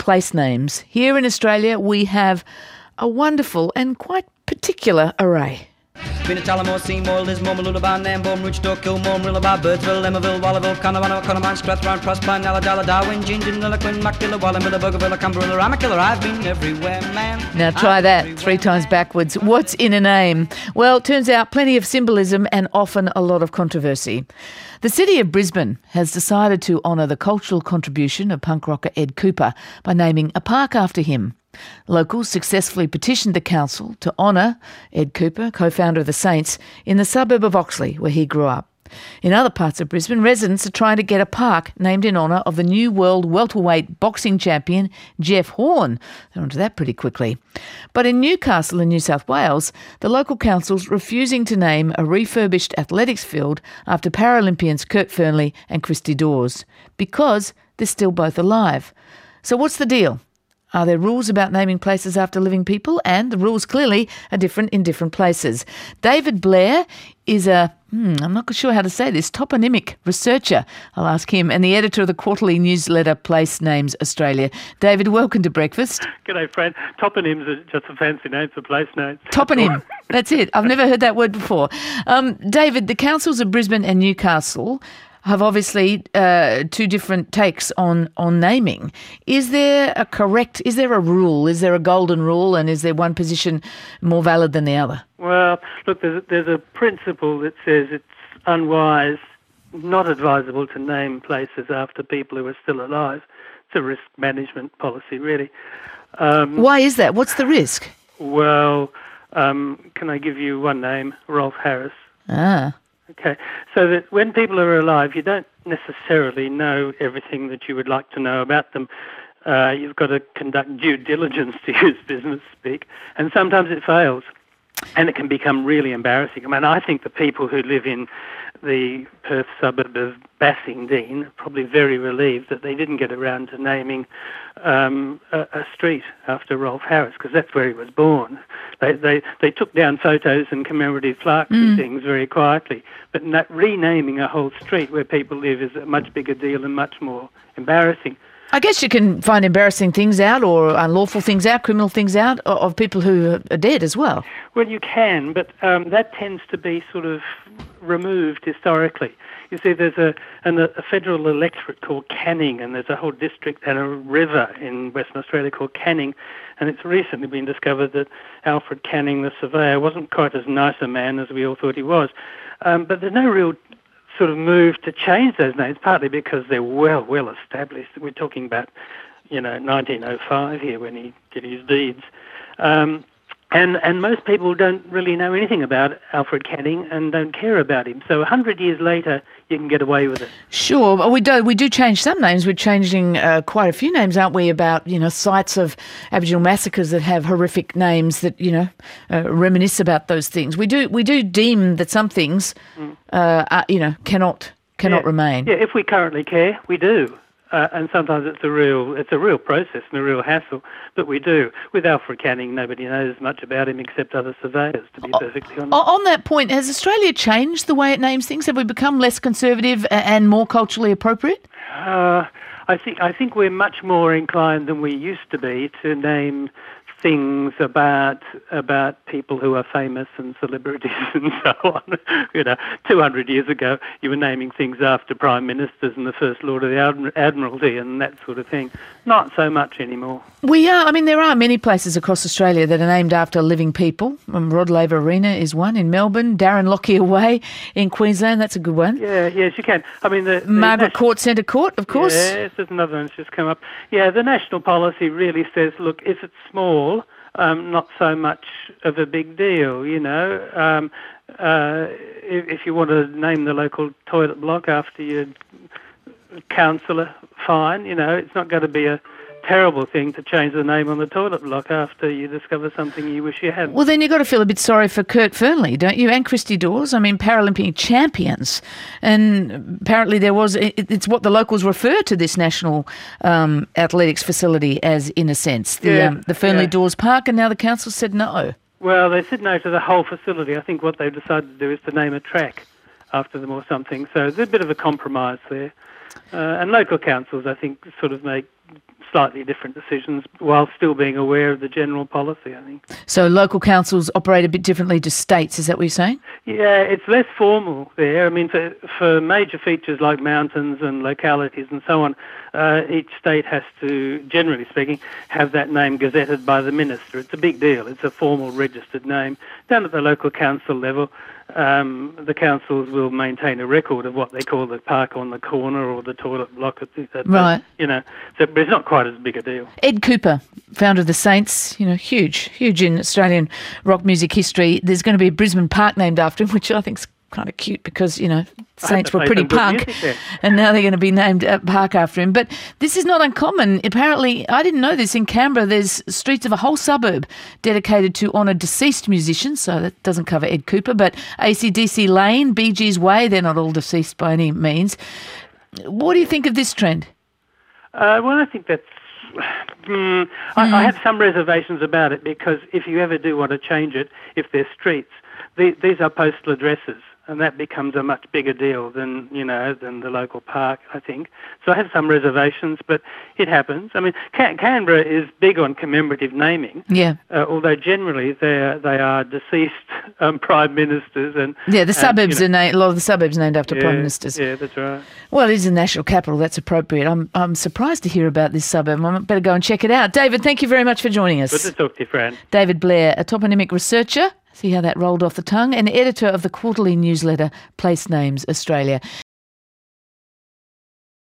place names. Here in Australia, we have a wonderful and quite particular array. Tullamore, Seymour, Lismore, Mooloolaba, Nambour, Roochdore, Kilmore, Marillaba, Birdsville, Emmaville, Wallaville, Connemara, Connemara, Strathround, Proserpine, Alladala, Darwin, Gingin, Nilliquin, Muckdilla, Wallumbilla, Bougainville, Cumberland, Ramacilla. I've been everywhere, man. Now try that 3 times backwards. What's in a name? Well, turns out plenty of symbolism and often a lot of controversy. The city of Brisbane has decided to honour the cultural contribution of punk rocker Ed Cooper by naming a park after him. Locals successfully petitioned the council to honour Ed Cooper, co-founder of the Saints, in the suburb of Oxley, where he grew up. In other parts of Brisbane, residents are trying to get a park named in honour of the new world welterweight boxing champion, Jeff Horn. They're onto that pretty quickly. But in Newcastle in New South Wales, the local council's refusing to name a refurbished athletics field after Paralympians Kurt Fearnley and Christy Dawes, because they're still both alive. So what's the deal? Are there rules about naming places after living people? And the rules clearly are different in different places. David Blair is I'm not sure how to say this, toponymic researcher. I'll ask him, and the editor of the quarterly newsletter Place Names Australia. David, welcome to breakfast. G'day, Fran. Toponyms are just a fancy name for place names. Toponym, that's it. I've never heard that word before. David, the councils of Brisbane and Newcastle have obviously 2 different takes on naming. Is there a rule? Is there a golden rule, and is there one position more valid than the other? Well, look, there's a principle that says it's unwise, not advisable to name places after people who are still alive. It's a risk management policy, really. Why is that? What's the risk? Well, can I give you one name? Rolf Harris. Ah. Okay, so that when people are alive, you don't necessarily know everything that you would like to know about them. You've got to conduct due diligence, to use business speak, and sometimes it fails, and it can become really embarrassing. I mean, I think the people who live in the Perth suburb of Bassingdean are probably very relieved that they didn't get around to naming a street after Rolf Harris, because that's where he was born. They took down photos and commemorative plaques and things very quietly, but renaming a whole street where people live is a much bigger deal and much more embarrassing. I guess you can find embarrassing things out, or unlawful things out, criminal things out, of people who are dead as well. Well, you can, but that tends to be sort of removed historically. You see, there's a federal electorate called Canning, and there's a whole district and a river in Western Australia called Canning, and it's recently been discovered that Alfred Canning, the surveyor, wasn't quite as nice a man as we all thought he was. But there's no real sort of move to change those names, partly because they're well established. We're talking about, 1905 here when he did his deeds. And most people don't really know anything about Alfred Canning and don't care about him. So 100 years later, you can get away with it. Sure, but we do change some names. We're changing quite a few names, aren't we, about, sites of Aboriginal massacres that have horrific names that, reminisce about those things. We do deem that some things, cannot remain. Yeah, if we currently care, we do. And sometimes it's a real process and a real hassle, but we do. With Alfred Canning, nobody knows much about him except other surveyors, to be perfectly honest. On that point, has Australia changed the way it names things? Have we become less conservative and more culturally appropriate? I think we're much more inclined than we used to be to name things about people who are famous and celebrities and so on. 200 years ago, you were naming things after prime ministers and the First Lord of the Admiralty and that sort of thing. Not so much anymore. There are many places across Australia that are named after living people. Rod Laver Arena is one in Melbourne. Darren Lockyer Way in Queensland, that's a good one. Yeah, yes, you can. The Margaret Court Centre Court, of course. Yes, there's another one that's just come up. Yeah, the national policy really says, look, if it's small, not so much of a big deal, if you want to name the local toilet block after your councillor, fine, it's not going to be a terrible thing to change the name on the toilet block after you discover something you wish you hadn't. Well, then you've got to feel a bit sorry for Kurt Fearnley, don't you? And Christy Dawes, Paralympic champions. And apparently it's what the locals refer to this national athletics facility as, in a sense, the Fearnley Dawes Park, and now the council said no. Well, they said no to the whole facility. I think what they've decided to do is to name a track after them or something. So there's a bit of a compromise there. And local councils, I think, sort of make slightly different decisions while still being aware of the general policy, I think. So local councils operate a bit differently to states, is that what you're saying? Yeah, it's less formal there. I mean, for major features like mountains and localities and so on, each state has to, generally speaking, have that name gazetted by the minister. It's a big deal. It's a formal registered name. Down at the local council level, the councils will maintain a record of what they call the park on the corner or the toilet block Right. But it's not quite as big a deal. Ed Cooper, founder of the Saints, huge in Australian rock music history. There's going to be a Brisbane park named after him, which I think's kind of cute because, Saints were pretty punk and now they're going to be named a park after him. But this is not uncommon. Apparently, I didn't know this, in Canberra there's streets of a whole suburb dedicated to honour deceased musicians, so that doesn't cover Ed Cooper, but AC/DC Lane, Bee Gees Way, they're not all deceased by any means. What do you think of this trend? Well, I think that's... I have some reservations about it because if you ever do want to change it, if they're streets, these are postal addresses, and that becomes a much bigger deal than the local park, I think. So I have some reservations, but it happens. I mean, Canberra is big on commemorative naming. Yeah. Although generally they are deceased prime ministers and the suburbs are a lot of the suburbs named after prime ministers. Yeah, that's right. Well, it is the national capital. That's appropriate. I'm surprised to hear about this suburb. I better go and check it out. David, thank you very much for joining us. Good to talk to you, Fran. David Blair, a toponymic researcher. See how that rolled off the tongue, and editor of the quarterly newsletter Place Names Australia.